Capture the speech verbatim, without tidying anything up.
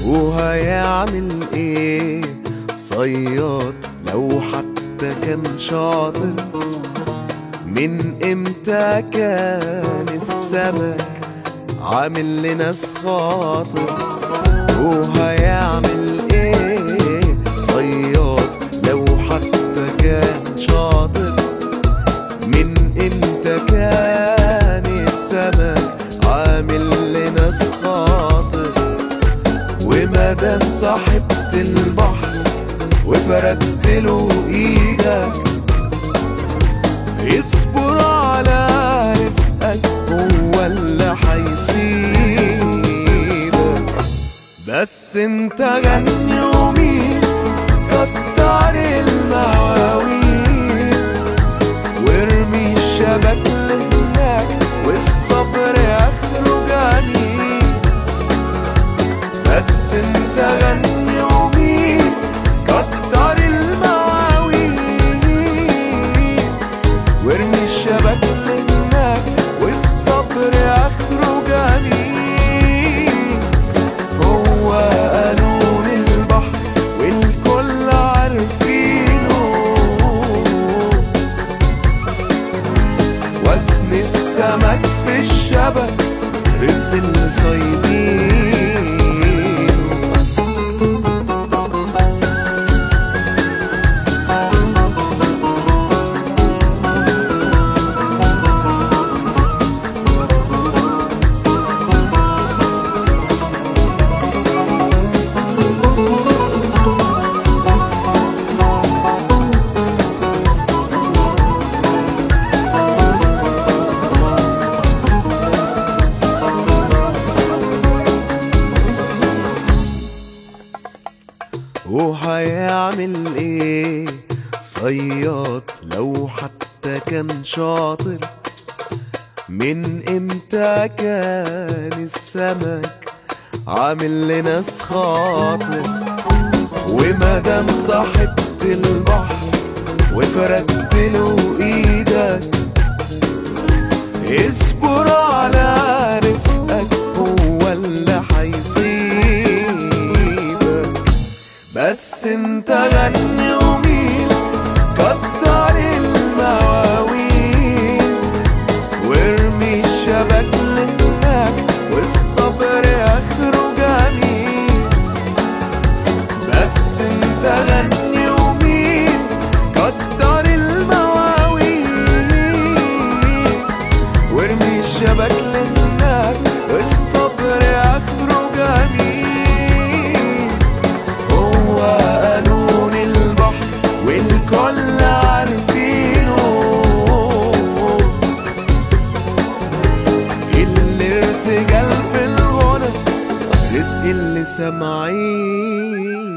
وهيعمل ايه صياد لو حتى كان شاطر؟ من امتى كان السمك عامل لناس خاطر؟ وهيعمل ايه صياد لو حتى كان شاطر؟ من امتى كان السمك عامل لناس خاطر؟ ومادام صاحبت البحر وفردت له ايدك، اصبر على رزقك هو اللي حيسيبك. بس انت غني ومين كتر المواويل، وارمي الشبك لهناك والصبر اخره جميل. بس انت غني ومين كتر المواويل، وارمي الشبك لهناك والصبر اخره جميل. هو قانون البحر والكل عارفينه، وزن السمك في الشبك رزق الصيادين. وهيعمل ايه صياد لو حتى كان شاطر؟ من امتى كان السمك عامل لناس خاطر؟ ومادام صاحبت البحر وفردت له ايدك، اصبر على رزقك هو اللي حيسيبك. بس انت غني ومين كتر المواويل، وارمي الشبك لهناك والصبر اخره جميل. بس انت غني ومين كتر المواويل، وارمي الشبك لهناك والصبر اخره جميل. هو قانون البحر والكل عارفينه، الارتجال في الغنى رزق اللي سامعين.